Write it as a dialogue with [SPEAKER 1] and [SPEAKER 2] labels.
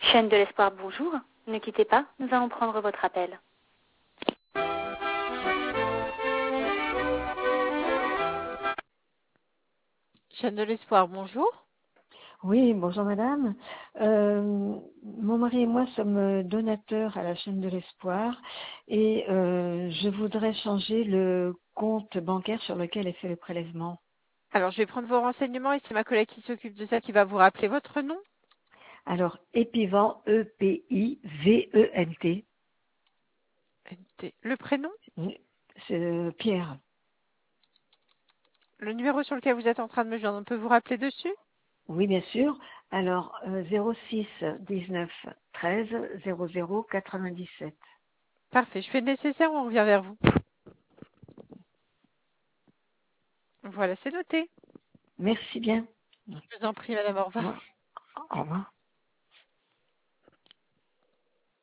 [SPEAKER 1] Chaîne de l'espoir, bonjour. Ne quittez pas, nous allons prendre votre appel. Chaîne de l'espoir, bonjour.
[SPEAKER 2] Oui, bonjour madame. Mon mari et moi sommes donateurs à la chaîne de l'espoir et je voudrais changer le compte bancaire sur lequel est fait le prélèvement.
[SPEAKER 1] Alors, je vais prendre vos renseignements et c'est ma collègue qui s'occupe de ça qui va vous rappeler votre nom.
[SPEAKER 2] Alors, Epivent, E-P-I-V-E-N-T,
[SPEAKER 1] Le prénom,
[SPEAKER 2] c'est Pierre.
[SPEAKER 1] le numéro sur lequel vous êtes en train de me joindre, on peut vous rappeler dessus?
[SPEAKER 2] Oui, bien sûr. Alors, 06 19 13 00 97.
[SPEAKER 1] Parfait, je fais le nécessaire, on revient vers vous. Voilà, c'est noté.
[SPEAKER 2] Merci bien.
[SPEAKER 1] Je vous en prie, madame, au
[SPEAKER 2] Au
[SPEAKER 1] revoir.
[SPEAKER 2] revoir. Au revoir.